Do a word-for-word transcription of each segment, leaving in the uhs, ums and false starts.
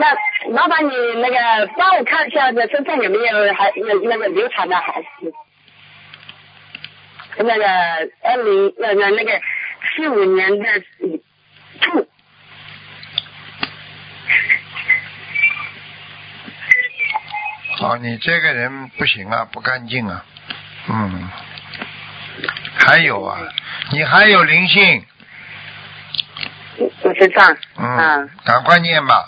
那麻烦你那个帮我看一下，这身上有没有还有那个流产的孩子？那个二零那个那个四五年的兔。 哦，你这个人不行啊，不干净啊，嗯，还有啊，你还有灵性。 我身上。 嗯。 啊。 赶快念吧。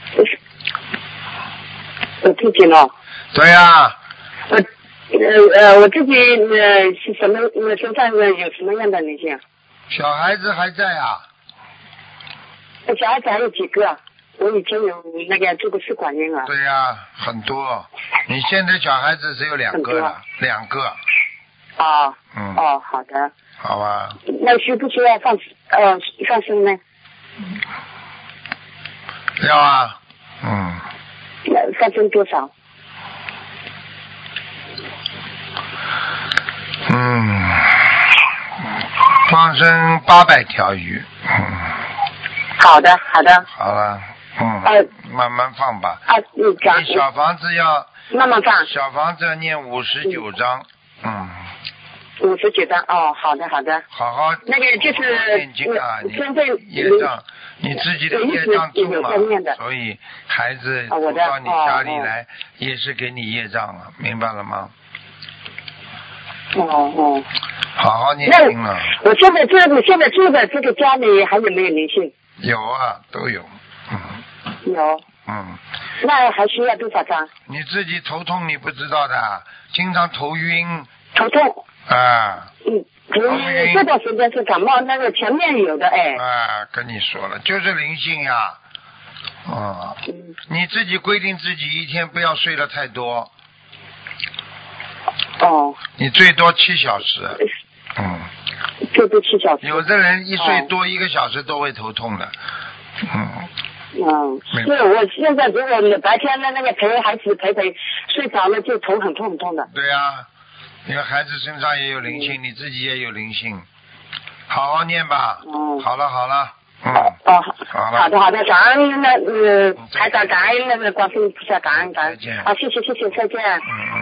我自己呢？ 对呀、啊。 我呃呃，我自己呃是什么？我身上有什么样的灵性？ 小孩子还在啊？ 小孩子还有几个啊？我已经有那个做过试管婴儿。 对呀、啊，很多。你现在小孩子只有两个了，两个。 啊。 嗯。 哦，好的。 好吧。 那需不需要放呃放生呢？ 要啊。嗯。 那放生多少？ 嗯。放生八百条鱼。嗯。 好的，好的。 好了。嗯， 呃， 慢慢放吧。 啊，你讲。 你小房子要慢慢放。 小房子要念五十九章。嗯。 五十九章哦，好的好的。 好好。 那个就是念经啊，你身份业障，你自己的业障重嘛，所以孩子走到你家里来也是给你业障啊，明白了吗？ 哦哦。 好好念经了。 我现在住的现在住的这个家里还有没有灵性？ 有啊，都有。嗯。 有。 嗯。 那还需要多少张？ 你自己头痛你不知道的，经常头晕。 头痛。 啊。 嗯。头晕。这段时间是感冒，那个前面有的哎。 啊，跟你说了，就是灵性呀。啊。嗯。你自己规定自己一天不要睡得太多。 哦。 你最多七小时。嗯。 最多七小时。 有的人一睡多一个小时都会头痛的。嗯。 嗯，是我现在如果白天的那个陪孩子陪陪睡着了就头很痛很痛的。 对呀、啊，因为孩子身上也有灵性、嗯，你自己也有灵性，好好念吧。嗯。好了好了。嗯。 哦， 好了。 好的好的，感恩那呃，台长感恩那个观世音菩萨，感恩感恩。 再见。 啊，谢谢谢谢，再见。 嗯。